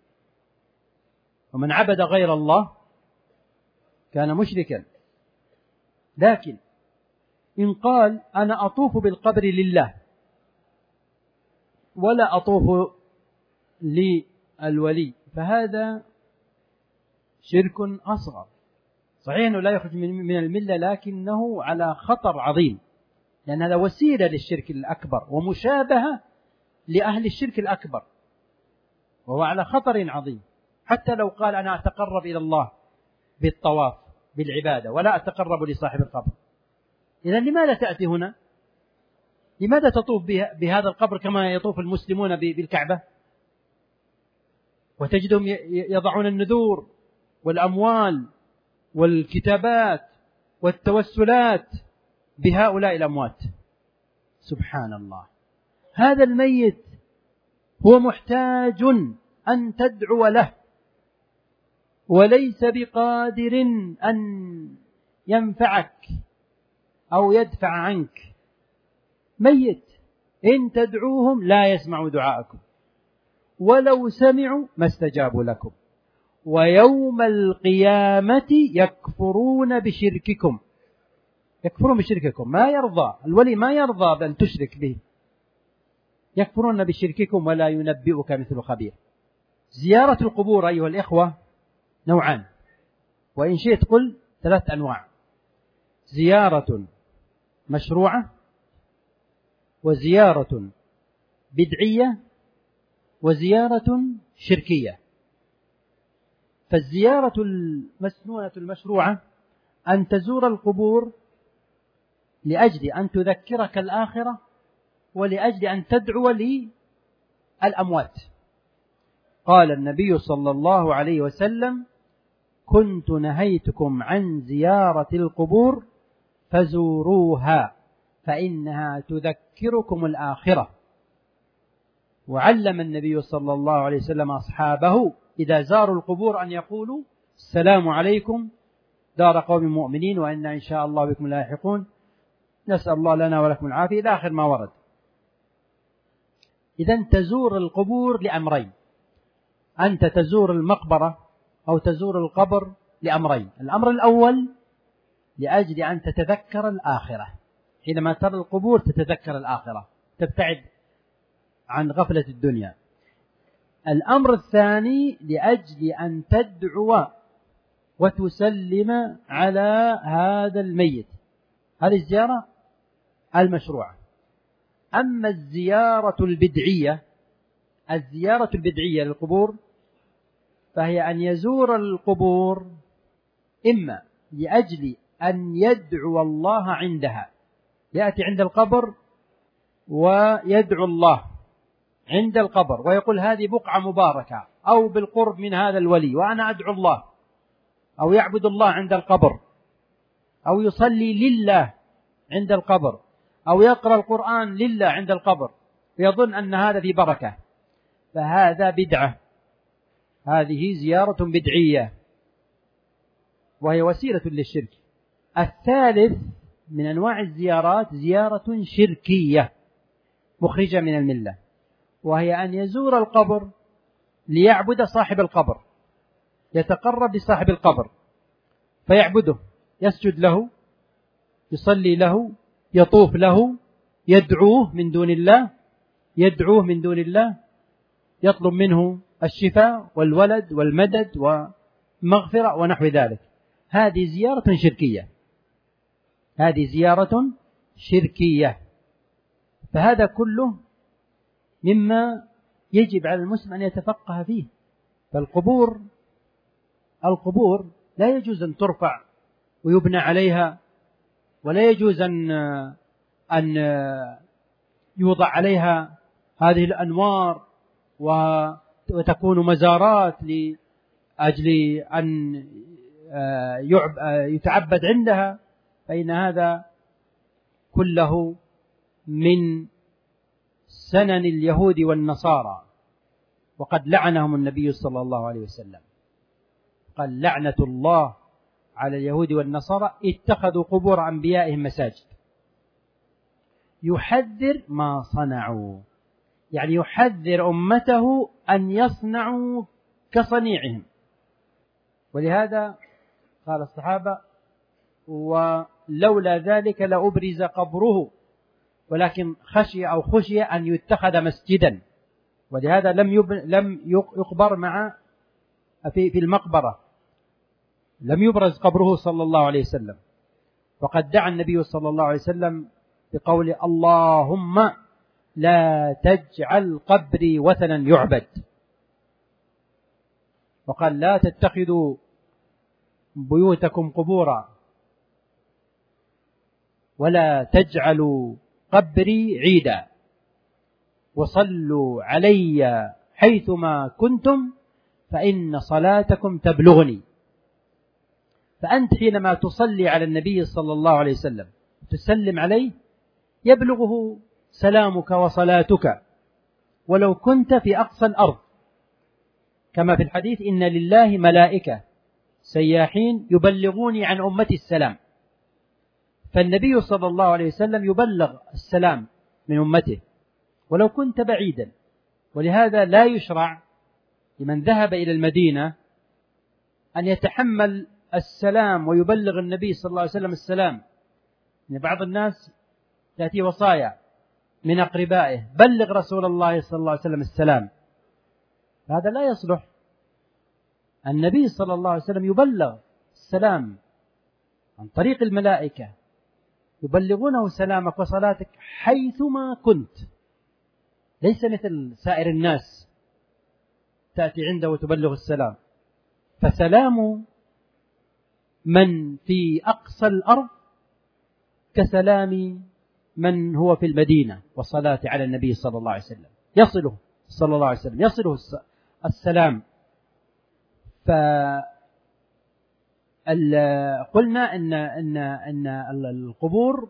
ومن عبد غير الله كان مشركا. لكن إن قال أنا أطوف بالقبر لله ولا أطوف للولي، فهذا شرك أصغر. صحيح أنه لا يخرج من الملة، لكنه على خطر عظيم، لأن هذا وسيلة للشرك الأكبر ومشابهة لأهل الشرك الأكبر، وهو على خطر عظيم. حتى لو قال أنا أتقرب إلى الله بالطواف بالعبادة ولا أتقرب لصاحب القبر، إذن لماذا تأتي هنا؟ لماذا تطوف بهذا القبر كما يطوف المسلمون بالكعبة؟ وتجدهم يضعون النذور والأموال والكتابات والتوسلات بهؤلاء الأموات. سبحان الله، هذا الميت هو محتاج أن تدعو له، وليس بقادر أن ينفعك أو يدفع عنك. ميت، إن تدعوهم لا يسمعوا دعاءكم، ولو سمعوا ما استجابوا لكم، ويوم القيامة يكفرون بشرككم. يكفرون بشرككم، ما يرضى الولي، ما يرضى بأن تشرك به. يكفرون بشرككم ولا ينبئك مثل خبير. زيارة القبور أيها الإخوة نوعان، وإن شئت قل ثلاث أنواع: زيارة مشروعة، وزيارة بدعية، وزيارة شركية. فالزيارة المسنونة المشروعة أن تزور القبور لأجل أن تذكرك الآخرة، ولأجل أن تدعو للأموات. قال النبي صلى الله عليه وسلم: كنت نهيتكم عن زيارة القبور فزوروها فإنها تذكركم الآخرة. وعلم النبي صلى الله عليه وسلم أصحابه إذا زاروا القبور أن يقولوا: السلام عليكم دار قوم مؤمنين وإنا إن شاء الله بكم لاحقون، نسأل الله لنا ولكم العافية، إلى آخر ما ورد. إذن تزور القبور لأمرين: أنت تزور المقبرة أو تزور القبر لأمرين. الأمر الأول لأجل أن تتذكر الآخرة، حينما ترى القبور تتذكر الآخرة، تبتعد عن غفلة الدنيا. الأمر الثاني لأجل أن تدعو وتسلم على هذا الميت. هذه الزيارة المشروعة. أما الزيارة البدعية، الزيارة البدعية للقبور فهي أن يزور القبور إما لأجل أن يدعو الله عندها، يأتي عند القبر ويدعو الله عند القبر ويقول: هذه بقعة مباركة، أو بالقرب من هذا الولي وأنا أدعو الله، أو يعبد الله عند القبر، أو يصلي لله عند القبر، أو يقرأ القرآن لله عند القبر، ويظن أن هذا في بركة، فهذا بدعة. هذه زيارة بدعية وهي وسيلة للشرك. الثالث من أنواع الزيارات زيارة شركية مخرجة من الملة، وهي أن يزور القبر ليعبد صاحب القبر، يتقرب لصاحب القبر فيعبده، يسجد له، يصلي له، يطوف له، يدعوه من دون الله، يدعوه من دون الله، يطلب منه الشفاء والولد والمدد ومغفرة ونحو ذلك. هذه زيارة شركية، هذه زيارة شركية. فهذا كله مما يجب على المسلم أن يتفقه فيه. فالقبور القبور لا يجوز أن ترفع ويبنى عليها، ولا يجوز أن أن يوضع عليها هذه الأنوار وتكون مزارات لأجل أن يتعبد عندها، فإن هذا كله من سنن اليهود والنصارى، وقد لعنهم النبي صلى الله عليه وسلم. قال: لعنة الله على اليهود والنصارى اتخذوا قبور أنبيائهم مساجد. يحذر ما صنعوا، يعني يحذر أمته أن يصنعوا كصنيعهم. ولهذا قال الصحابة: ولولا ذلك لأبرز قبره، ولكن خشي أو خشي أن يتخذ مسجدا. ولهذا لم لم يقبر مع في في المقبرة، لم يبرز قبره صلى الله عليه وسلم. وقد دعا النبي صلى الله عليه وسلم بقول: اللهم لا تجعل قبري وثنا يعبد. وقال: لا تتخذوا بيوتكم قبورا، ولا تجعلوا قبري عيدا، وصلوا علي حيثما كنتم فإن صلاتكم تبلغني. فأنت حينما تصلي على النبي صلى الله عليه وسلم تسلم عليه، يبلغه سلامك وصلاتك ولو كنت في أقصى الأرض، كما في الحديث: إن لله ملائكة سياحين يبلغوني عن أمتي السلام. فالنبي صلى الله عليه وسلم يبلغ السلام من أمته ولو كنت بعيدا. ولهذا لا يشرع لمن ذهب إلى المدينة أن يتحمل السلام ويبلغ النبي صلى الله عليه وسلم السلام. يعني بعض الناس تأتي وصايا من أقربائه: بلغ رسول الله صلى الله عليه وسلم السلام. هذا لا يصلح. النبي صلى الله عليه وسلم يبلغ السلام عن طريق الملائكة، يبلغونه سلامك وصلاتك حيثما كنت، ليس مثل سائر الناس تأتي عنده وتبلغ السلام. فسلام من في أقصى الأرض كسلام من هو في المدينة، والصلاة على النبي صلى الله عليه وسلم يصله صلى الله عليه وسلم يصله السلام. فقلنا إن إن إن القبور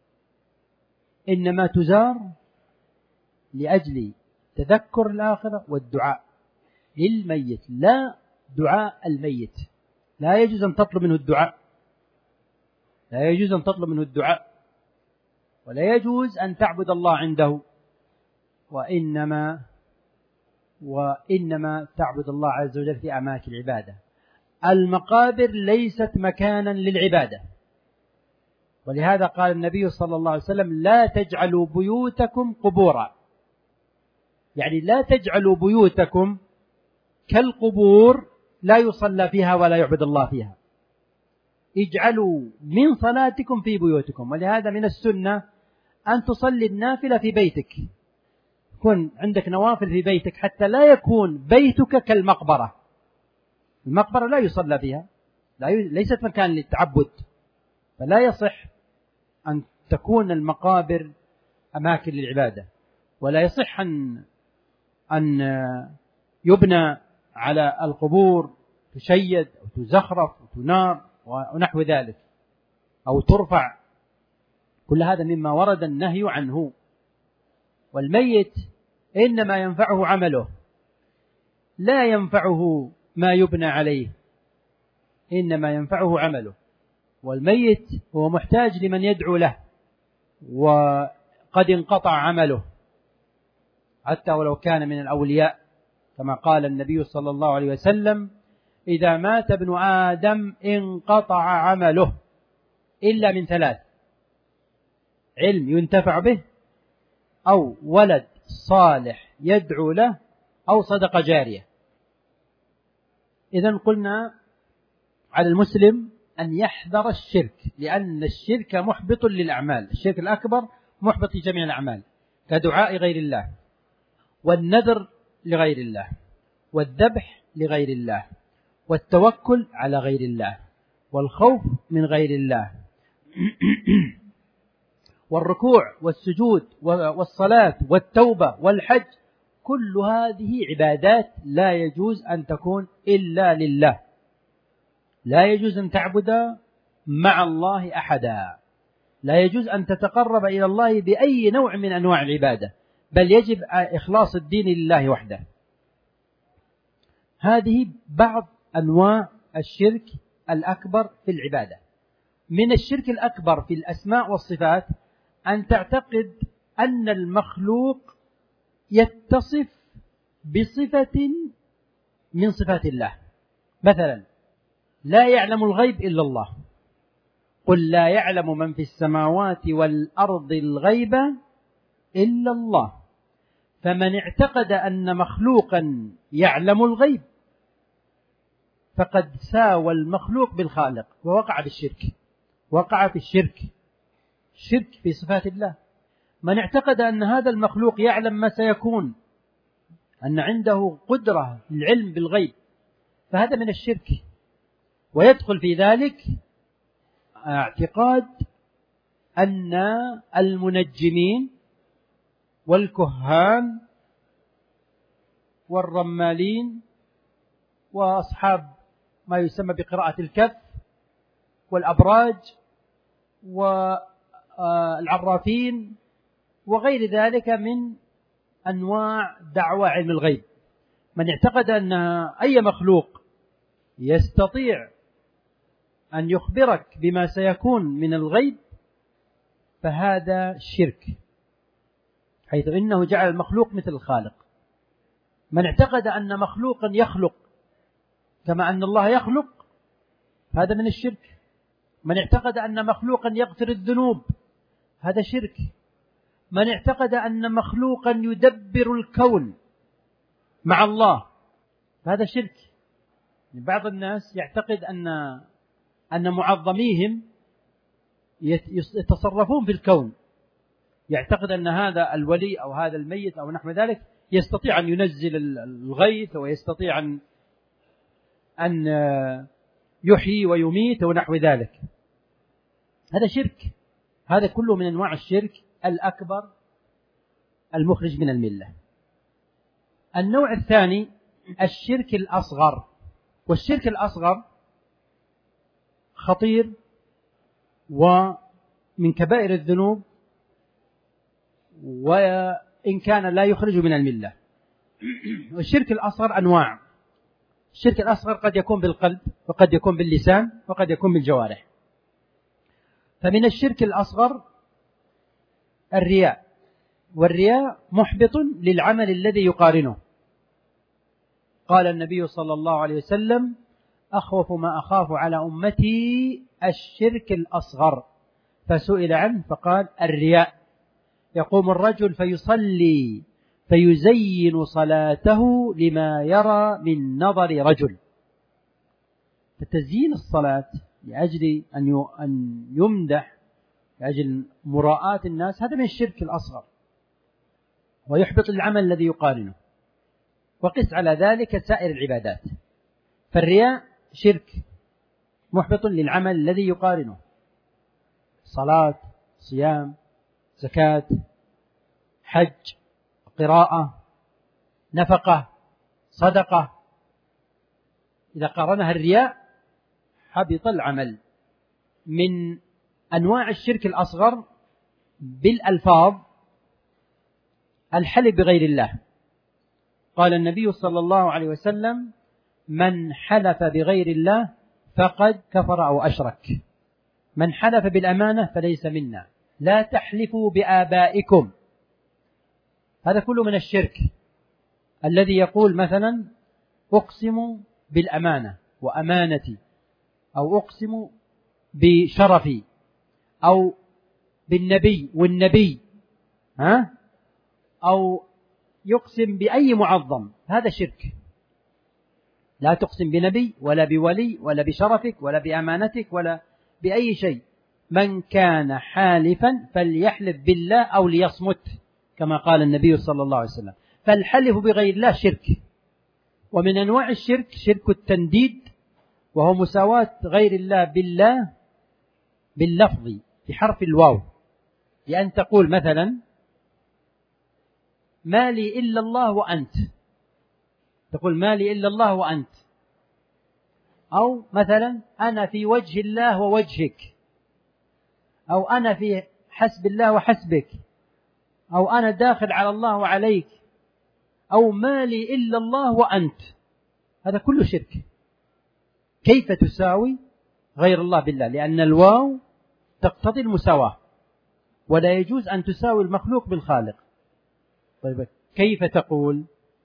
إنما تزار لأجل تذكر الآخرة والدعاء للميت، لا دعاء الميت. لا يجوز أن تطلب منه الدعاء، لا يجوز أن تطلب منه الدعاء، ولا يجوز أن تعبد الله عنده، وإنما وإنما تعبد الله عز وجل في أماكن العبادة. المقابر ليست مكانا للعبادة، ولهذا قال النبي صلى الله عليه وسلم: لا تجعلوا بيوتكم قبورا. يعني لا تجعلوا بيوتكم كالقبور لا يصلى فيها ولا يعبد الله فيها. اجعلوا من صلاتكم في بيوتكم. ولهذا من السنة أن تصلي النافلة في بيتك، يكون عندك نوافل في بيتك حتى لا يكون بيتك كالمقبرة. المقبرة لا يصلى فيها، لا ي... ليست مكان للتعبد، فلا يصح أن تكون المقابر أماكن للعبادة. ولا يصح أن أن يبنى على القبور تشيد أو تزخرف أو تنار ونحو ذلك، أو ترفع. كل هذا مما ورد النهي عنه. والميت إنما ينفعه عمله، لا ينفعه ما يبنى عليه، إنما ينفعه عمله. والميت هو محتاج لمن يدعو له، وقد انقطع عمله حتى ولو كان من الأولياء، كما قال النبي صلى الله عليه وسلم: إذا مات ابن آدم انقطع عمله إلا من ثلاث: علم ينتفع به، أو ولد صالح يدعو له، أو صدقة جارية. إذن قلنا على المسلم أن يحذر الشرك، لأن الشرك محبط للأعمال. الشرك الأكبر محبط لجميع الأعمال، كدعاء غير الله، والنذر لغير الله، والذبح لغير الله، والتوكل على غير الله، والخوف من غير الله، والركوع والسجود والصلاة والتوبة والحج. كل هذه عبادات لا يجوز أن تكون إلا لله. لا يجوز أن تعبد مع الله أحدا، لا يجوز أن تتقرب إلى الله بأي نوع من أنواع العبادة، بل يجب إخلاص الدين لله وحده. هذه بعض أنواع الشرك الأكبر في العبادة. من الشرك الأكبر في الأسماء والصفات أن تعتقد أن المخلوق يتصف بصفة من صفات الله. مثلا: لا يعلم الغيب إلا الله، قل لا يعلم من في السماوات والأرض الغيب إلا الله. فمن اعتقد أن مخلوقا يعلم الغيب فقد ساوى المخلوق بالخالق ووقع بالشرك، وقع في الشرك، شرك في صفات الله. من اعتقد أن هذا المخلوق يعلم ما سيكون، أن عنده قدرة العلم بالغيب، فهذا من الشرك. ويدخل في ذلك اعتقاد أن المنجمين والكهان والرمالين وأصحاب ما يسمى بقراءة الكف والأبراج والعرافين وغير ذلك من أنواع دعوى علم الغيب، من اعتقد أن أي مخلوق يستطيع أن يخبرك بما سيكون من الغيب فهذا شرك، حيث إنه جعل المخلوق مثل الخالق. من اعتقد أن مخلوقا يخلق كما أن الله يخلق هذا من الشرك. من اعتقد أن مخلوقا يغفر الذنوب هذا شرك. من اعتقد أن مخلوقا يدبر الكون مع الله هذا شرك. بعض الناس يعتقد أن أن معظميهم يتصرفون في الكون، يعتقد أن هذا الولي أو هذا الميت أو نحو ذلك يستطيع أن ينزل الغيث ويستطيع أن أن يحيي ويميت ونحو ذلك. هذا شرك، هذا كله من أنواع الشرك الأكبر المخرج من الملة. النوع الثاني الشرك الأصغر، والشرك الأصغر خطير ومن كبائر الذنوب وإن كان لا يخرج من الملة. والشرك الأصغر أنواع. الشرك الأصغر قد يكون بالقلب وقد يكون باللسان وقد يكون بالجوارح. فمن الشرك الأصغر الرياء، والرياء محبط للعمل الذي يقارنه. قال النبي صلى الله عليه وسلم أخوف ما أخاف على أمتي الشرك الأصغر، فسئل عنه فقال الرياء. يقوم الرجل فيصلي فيزين صلاته لما يرى من نظر رجل. فتزيين الصلاة لأجل أن يمدح، لأجل مراءة الناس، هذا من الشرك الأصغر ويحبط العمل الذي يقارنه. وقس على ذلك سائر العبادات. فالرياء شرك محبط للعمل الذي يقارنه، صلاة، صيام، زكاة، حج، قراءة، نفقة، صدقة، إذا قارنها الرياء حبط العمل. من أنواع الشرك الأصغر بالألفاظ الحلف بغير الله. قال النبي صلى الله عليه وسلم من حلف بغير الله فقد كفر أو أشرك. من حلف بالأمانة فليس منا. لا تحلفوا بآبائكم، هذا كله من الشرك. الذي يقول مثلا أقسم بالأمانة وأمانتي، أو أقسم بشرفي، أو بالنبي والنبي، ها؟ أو يقسم بأي معظم، هذا شرك. لا تقسم بنبي ولا بولي ولا بشرفك ولا بأمانتك ولا بأي شيء. من كان حالفا فليحلف بالله أو ليصمت، كما قال النبي صلى الله عليه وسلم. فالحلف بغير الله شرك. ومن أنواع الشرك شرك التنديد، وهو مساواة غير الله بالله باللفظ بحرف الواو، لأن تقول مثلا ما لي إلا الله وأنت، تقول ما لي إلا الله وأنت. أو مثلا أنا في وجه الله ووجهك، أو أنا في حسب الله وحسبك، أو أنا داخل على الله وعليك، أو ما لي إلا الله وأنت. هذا كله شرك. كيف تساوي غير الله بالله؟ لأن الواو تقتضي المساواة، ولا يجوز أن تساوي المخلوق بالخالق. طيب كيف تقول؟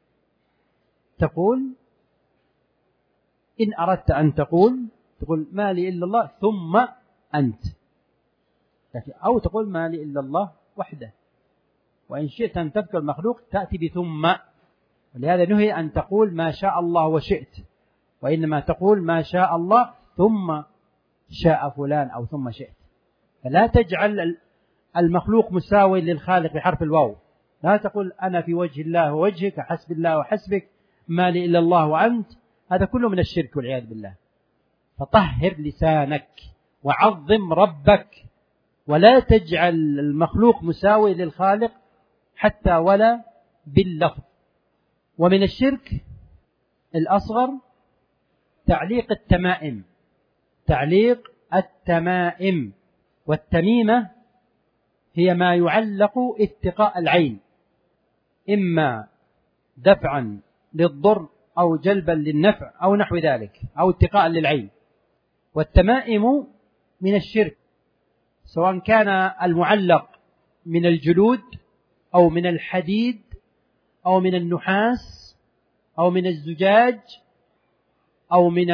تقول إن أردت أن تقول تقول ما لي إلا الله ثم أنت، أو تقول ما لي إلا الله وحده. وإن شئت أن تذكر المخلوق تأتي بثم، ولهذا نهي أن تقول ما شاء الله وشئت، وإنما تقول ما شاء الله ثم شاء فلان أو ثم شئت. فلا تجعل المخلوق مساوي للخالق بحرف الواو. لا تقول أنا في وجه الله ووجهك، حسب الله وحسبك، ما لي إلا الله وأنت. هذا كله من الشرك والعياذ بالله. فطهر لسانك وعظم ربك، ولا تجعل المخلوق مساوي للخالق حتى ولا باللفظ. ومن الشرك الأصغر تعليق التمائم. تعليق التمائم، والتميمة هي ما يعلق اتقاء العين، إما دفعا للضر أو جلبا للنفع أو نحو ذلك، أو اتقاء للعين. والتمائم من الشرك، سواء كان المعلق من الجلود أو من الحديد أو من النحاس أو من الزجاج أو من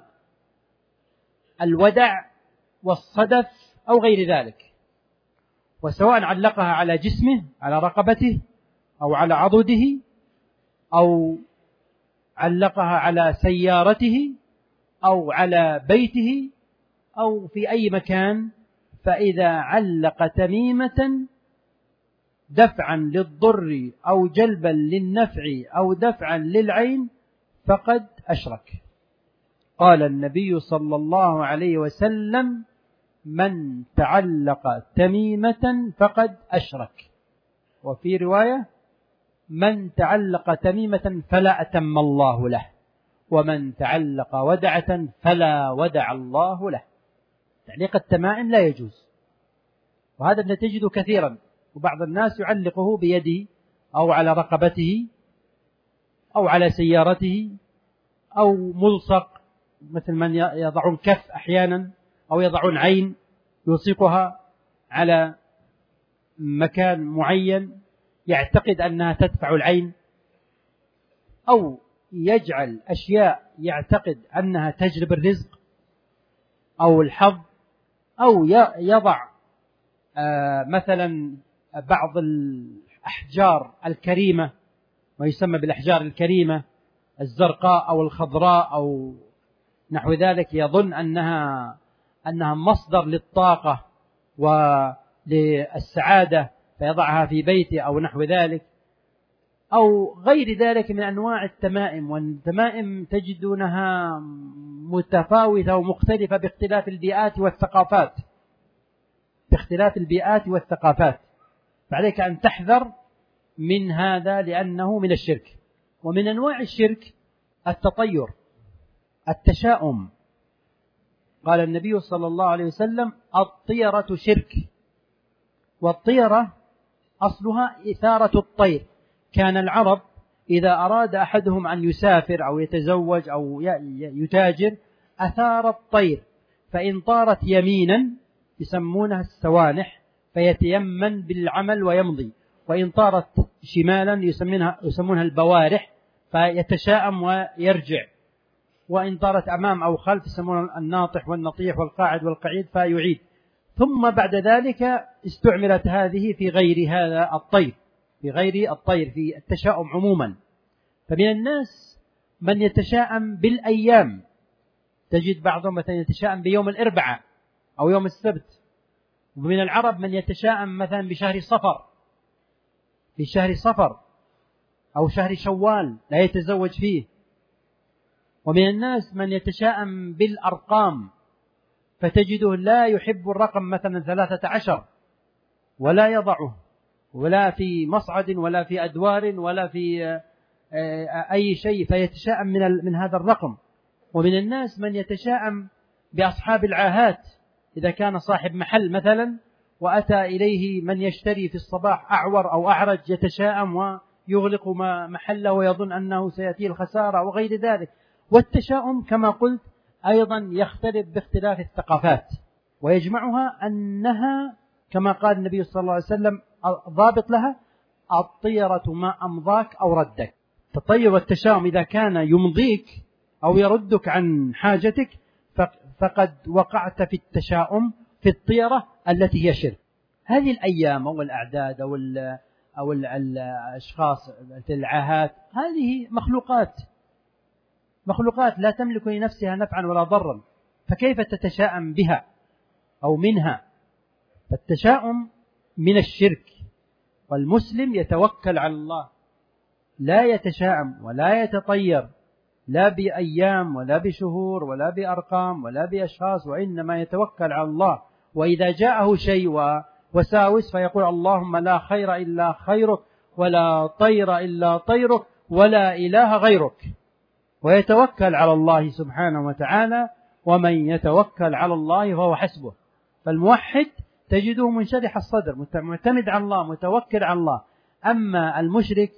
الودع والصدف أو غير ذلك، وسواء علقها على جسمه، على رقبته أو على عضده، أو علقها على سيارته أو على بيته أو في أي مكان، فإذا علق تميمة دفعا للضر أو جلبا للنفع أو دفعا للعين فقد أشرك. قال النبي صلى الله عليه وسلم: من تعلق تميمة فقد أشرك. وفي رواية: من تعلق تميمة فلا أتم الله له، ومن تعلق ودعة فلا ودع الله له. تعليق التمائم لا يجوز، وهذا نتجده كثيرا، وبعض الناس يعلقه بيده أو على رقبته أو على سيارته أو ملصق، مثل من يضعون كف أحيانا أو يضعون عين يلصقها على مكان معين يعتقد أنها تدفع العين، أو يجعل أشياء يعتقد أنها تجلب الرزق أو الحظ، أو يضع مثلا بعض الأحجار الكريمة، ويسمى بالأحجار الكريمة الزرقاء أو الخضراء أو نحو ذلك، يظن أنها أنها مصدر للطاقة وللسعادة فيضعها في بيته أو نحو ذلك، أو غير ذلك من أنواع التمائم. والتمائم تجدونها متفاوتة ومختلفة باختلاف البيئات والثقافات باختلاف البيئات والثقافات فعليك أن تحذر من هذا لأنه من الشرك. ومن أنواع الشرك التطير، التشاؤم. قال النبي صلى الله عليه وسلم: الطيرة شرك. والطيرة أصلها إثارة الطير. كان العرب إذا أراد أحدهم أن يسافر أو يتزوج أو يتاجر أثار الطير، فإن طارت يمينا يسمونها السوانح فيتيمن بالعمل ويمضي، وإن طارت شمالا يسمونها, يسمونها البوارح فيتشاءم ويرجع، وإن طارت أمام أو خلف يسمونها الناطح والنطيح والقاعد والقعيد فيعيد. ثم بعد ذلك استعملت هذه في غير هذا الطير في غير الطير في التشاؤم عموما. فمن الناس من يتشاءم بالأيام، تجد بعضهم مثلا يتشاءم بيوم الأربعاء أو يوم السبت. ومن العرب من يتشاءم مثلا بشهر صفر، في شهر صفر أو شهر شوال لا يتزوج فيه. ومن الناس من يتشاءم بالأرقام، فتجده لا يحب الرقم مثلا ثلاثة عشر ولا يضعه، ولا في مصعد ولا في أدوار ولا في أي شيء، فيتشاءم من من هذا الرقم. ومن الناس من يتشاءم بأصحاب العاهات، إذا كان صاحب محل مثلا وأتى إليه من يشتري في الصباح أعور أو أعرج يتشاءم ويغلق محله ويظن أنه سيأتيه الخسارة وغير ذلك. والتشاؤم كما قلت أيضا يختلف باختلاف الثقافات، ويجمعها أنها كما قال النبي صلى الله عليه وسلم ضابط لها: الطيرة ما أمضاك أو ردك. التطير والتشاؤم إذا كان يمضيك أو يردك عن حاجتك فقد وقعت في التشاؤم في الطيرة التي هي شرك. هذه الأيام أو الأعداد أو أو الأشخاص العاهات هذه مخلوقات مخلوقات لا تملك لنفسها نفعا ولا ضرا، فكيف تتشاءم بها أو منها؟ فالتشاؤم من الشرك. والمسلم يتوكل على الله، لا يتشاءم ولا يتطير لا بأيام ولا بشهور ولا بأرقام ولا بأشخاص، وإنما يتوكل على الله. وإذا جاءه شيء وساوس فيقول: اللهم لا خير إلا خيرك ولا طير إلا طيرك ولا إله غيرك، ويتوكل على الله سبحانه وتعالى. ومن يتوكل على الله فهو حسبه. فالموحد تجده منشرح الصدر، معتمد على الله، متوكل على الله. أما المشرك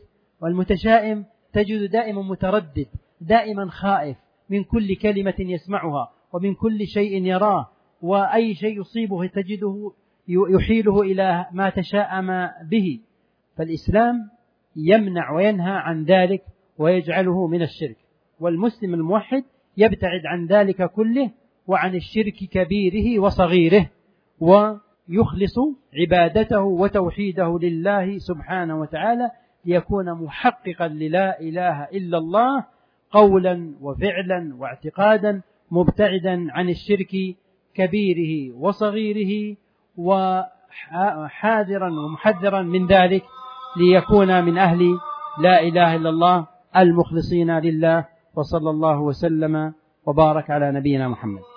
والمتشائم تجد دائما متردد، دائما خائف من كل كلمة يسمعها، ومن كل شيء يراه، وأي شيء يصيبه تجده يحيله إلى ما تشاءم به. فالإسلام يمنع وينهى عن ذلك ويجعله من الشرك، والمسلم الموحد يبتعد عن ذلك كله وعن الشرك كبيره وصغيره، ويخلص عبادته وتوحيده لله سبحانه وتعالى ليكون محققا للا إله إلا الله قولا وفعلا واعتقادا، مبتعدا عن الشرك كبيره وصغيره، وحاذرا ومحذرا من ذلك ليكون من أهل لا إله إلا الله المخلصين لله. وصلى الله وسلم وبارك على نبينا محمد.